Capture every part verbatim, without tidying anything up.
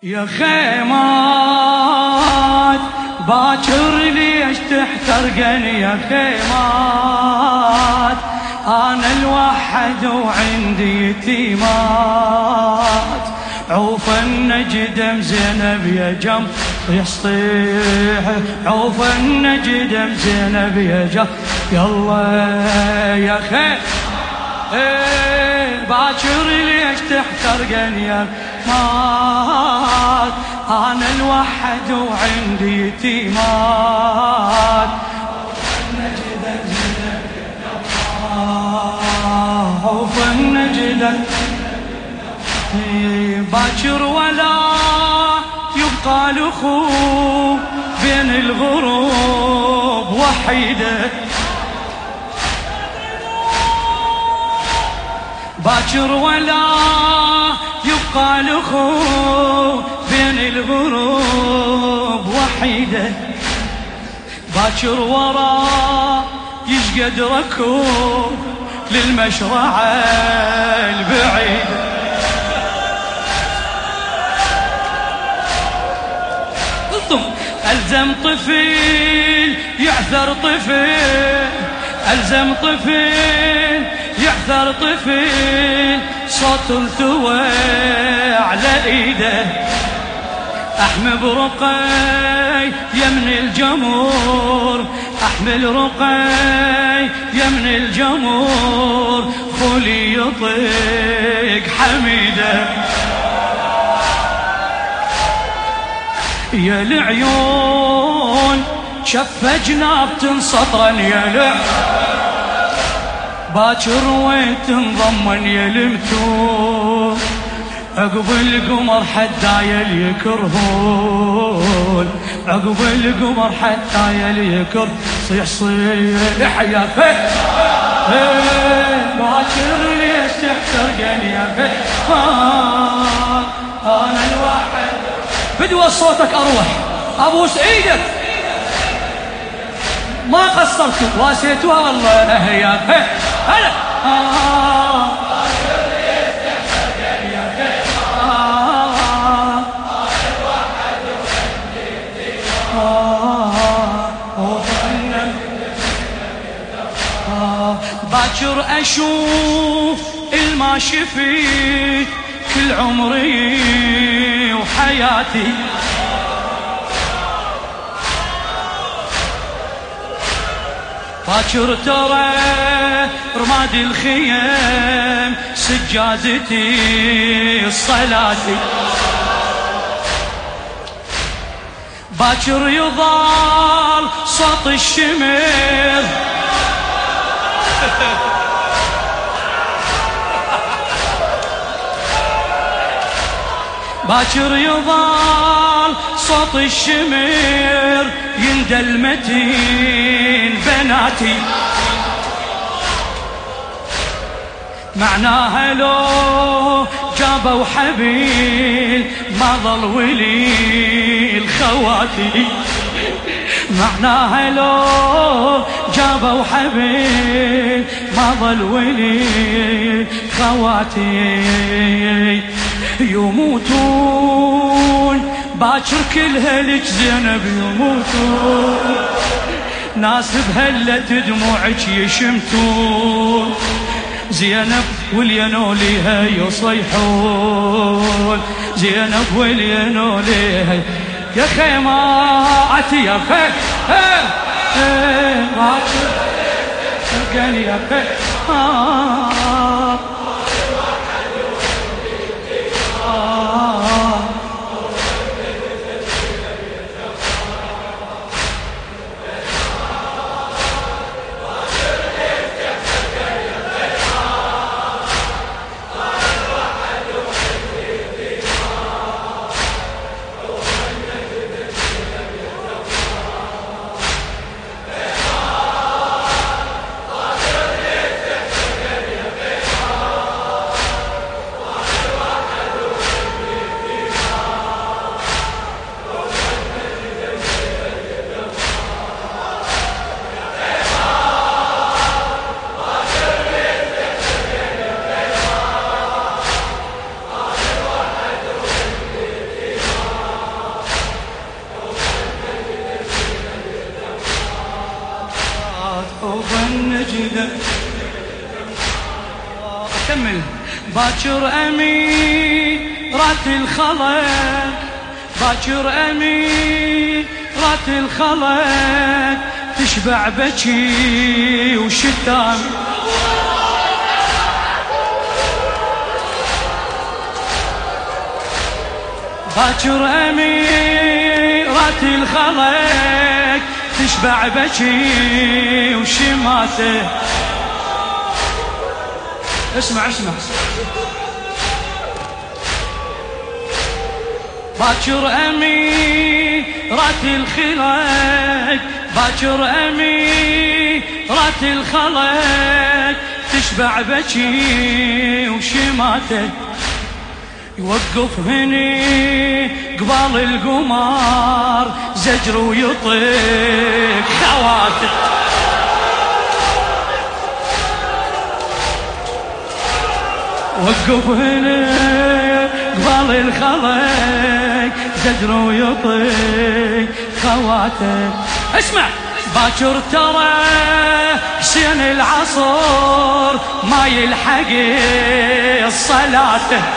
يا خيمات باكر ليش تحترقني يا خيمات، أنا الوحد وعندي يتيمات، عوف النجدم زينب يا جم يصيح، عوف النجدم زينب يا جم يلا يا خيمات ايه باكر ليش تحترقني يا مات، أنا الوحد وعندي يتيمات، عوف النجدة باكر ولا يبقى الأخو بين الغروب وحيده، باكر ولا يبقى الأخو بين الغروب وحيده، باكر ورا يشقد ركوب للمشرعة البعيدة، ألزم طفل يعثر طفل، ألزم طفل يعثر طفل، صوت الثوى على ايده، احمل رقي يمن الجمور، احمل رقي يمن الجمور، خولي يطيق حميده، يا العيون شف جناب تنسطرا يا العيون، باكر وين تنضمن يا المتون، عقب القمر حتى يكرهون، عقب القمر حتى يكر صيح صيح يا فه باكر ليش تحترقني يا فه، انا الواحد بدوى صوتك اروح ابوس ايدك، ما قصرتوا واسيتوها والله يا فه هلا آه باكر أشوف الماشي فيه كل عمري وحياتي، باكر ترى رماد الخيم سجادتي صلاتي، باكر يضال صوت الشمر باكر يضال صوت الشمر يندى المتين بناتي، معناها لو جابوا حبيل ما ظل ولي الخواتي، معناها لو جابوا حبيل ما ظل ولي خواتي، يموتون باكر كل هلك زينب يموتون، ناس بهلة دموعك يشمتون، زينب والينوليها يصيحون، زينب والينوليها يا خيماتي يا خيم باكر قال يا خيم نجده. أكمل. باكر أميرات الخلق، باكر أميرات الخلق تشبع بكي وشتام. باكر أميرات الخلق تشبع بكي وشماته. اسمع اسمع. باكر أميرات الخلق، باكر أميرات الخلق تشبع بكي وشماته. يوقف هني قبال القمر زجر ويطيق خواته. وقف هني قبال الخلق زجر ويطيق خواته. اسمع. باكر ترى حسين العصر ما يلحق الصلاة.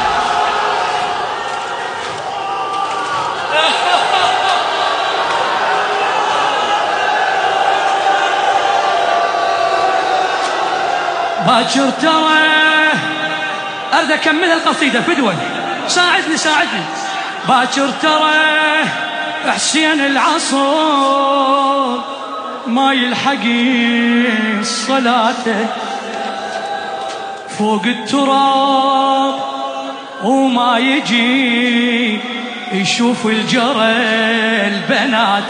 باكر ترى أريد أكمل القصيدة فدوى، ساعدني ساعدني. باكر ترى حسين العصر ما يلحق الصلاة فوق التراب وما يجي يشوف الجرى البنات.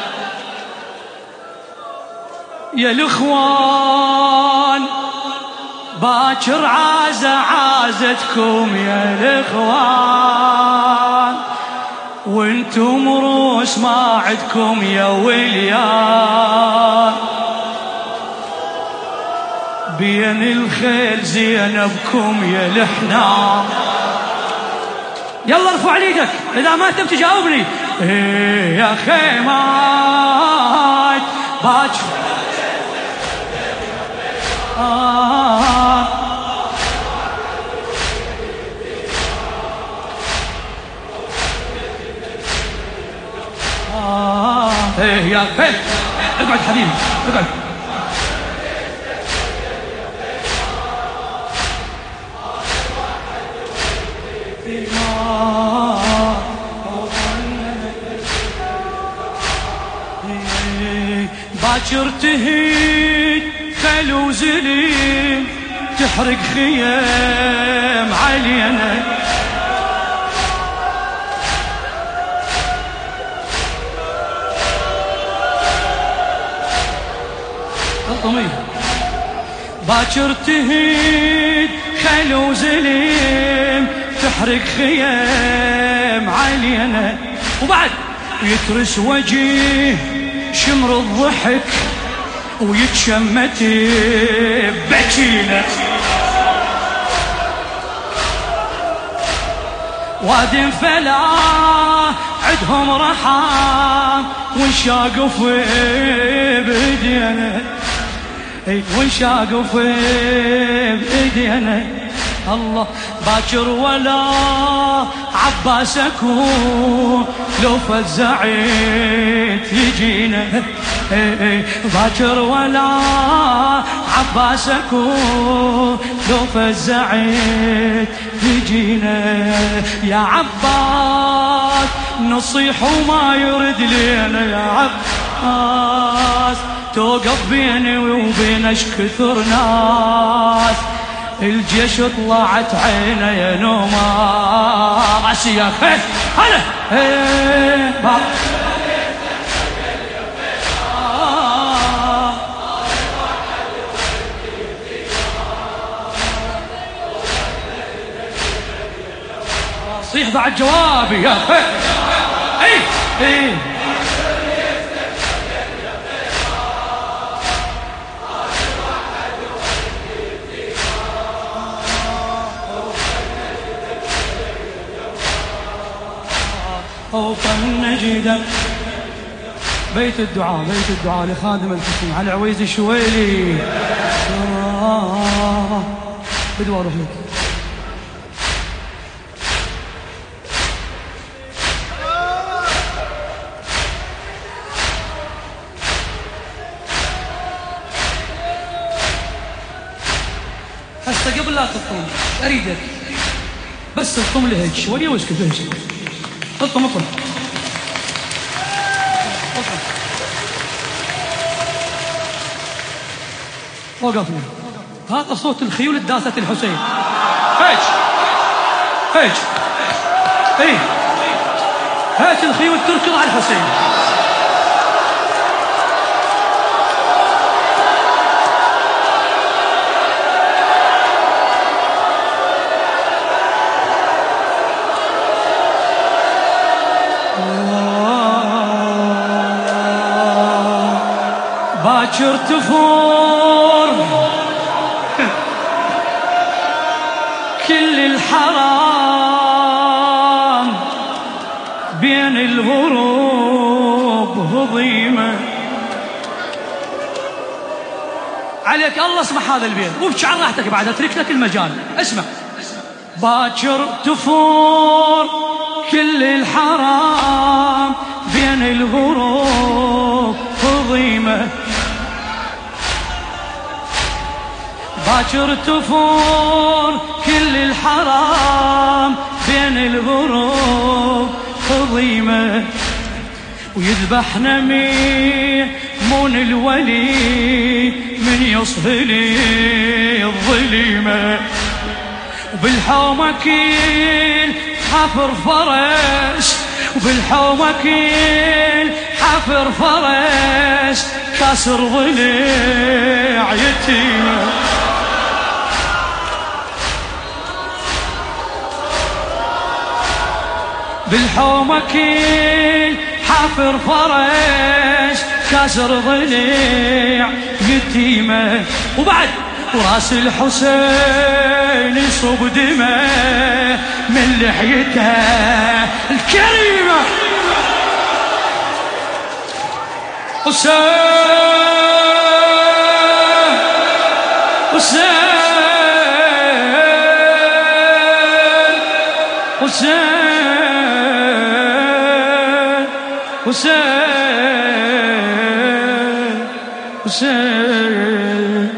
يا الإخوان باكر عازة عازتكم يا الإخوان، وانتم روس ما عدكم يا وليان. بين الخيل زينبكم يا الحنان. يلا ارفع ايدك اذا ما انت بتجاوبني. ايه يا خيمات باكر آه. آه. ايه يا خيل اقعد حبيبي اقعد. باكر تهيد خيل وزليم تحرق خيام علينا. باكر تهيد خيل وزليم تحرق خيام علينا. وبعد يترس وجيه شمر الضحك ويتشمت بكينا. واد فلا عدهم رحام ونشاقف بايدينا، ونشاقف بايدينا. الله باكر ولا عباس اكون لو فزعت يجينا. باكر ولا عباس اكون لو فزعت يجينا. يا عباس نصيح وما يرد لينا. يا عباس توقف بيني وبينش كثر ناس، الجيش طلعت عينه يا نوماس. يا خيل هلا ايه بابا صيح بعد جوابي يا خيل. اي اي فوق النجدة بيت الدعاء بيت الدعاء لخادم الحسين علي عويز الشويلي. آه بدو اروح لك. هسه قبل لا تطم اريدك بس تطم لي هيك شويه واسكت هيك. اطم اطم وقفنا. هذا صوت الخيول الداسة الحسين. هيك هيك ايه هيك الخيول تركض على الحسين. باكر تفور كل الحرام بين الغروب هضيمة. عليك الله اسمع هذا البيت وابكي عن راحتك بعد اترك لك المجال. اسمع. باكر تفور كل الحرام بين الغروب هضيمة. باكر تفور كل الحرام بين الغروب هضيمة. ويذبحنا ميمون الولي من يصهلي الظليمة. وبالحومة كيل حفر فرس وبالحومة كيل حفر فرس كاسر ضليع يتيمة. بالحومة كيل حفر فرس كاسر ضليع يتيمة. وبعد وراس الحسين يصب دمه من لحيته الكريمة. حسين حسين حسين حسين حسين.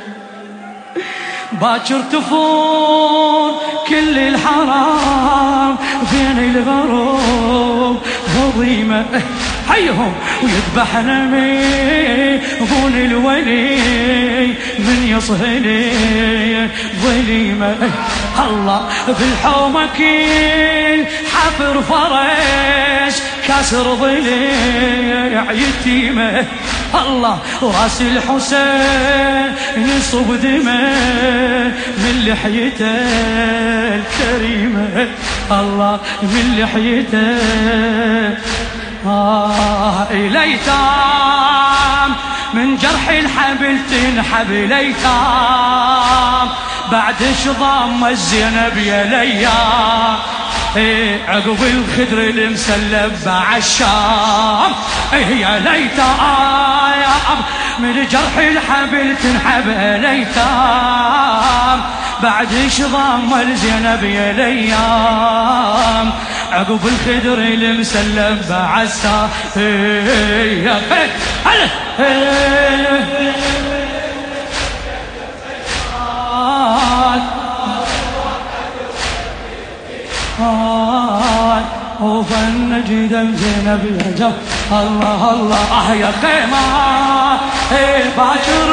باكر تفور كل الحرام بين الغروب هضيمة. حيهم ويذبحنا ميمون الولي من يصهلي ظليمة. الله بالحومة كيل حفر فرس كاسر ضليع يتيمة. الله وراس الحسين يصب دمه من لحيته الكريمة. الله من لحيته. آه ليتام من جرح الحبل تنحب ليتام بعد شظام الزينب يا ليام. ايه عقب الخدر المسلب بعالشام. ايه يا ليتام من جرح الحبل تنحب ليتام بعد شظام الزينب يا ليام. عقب الخدر المسلب بعالشام. ايه يا هلا وفن دم زينب يا جف. الله الله اه يا خيمة ايه باكر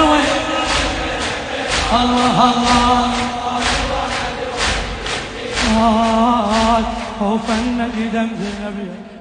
الله الله وفن دم زينب.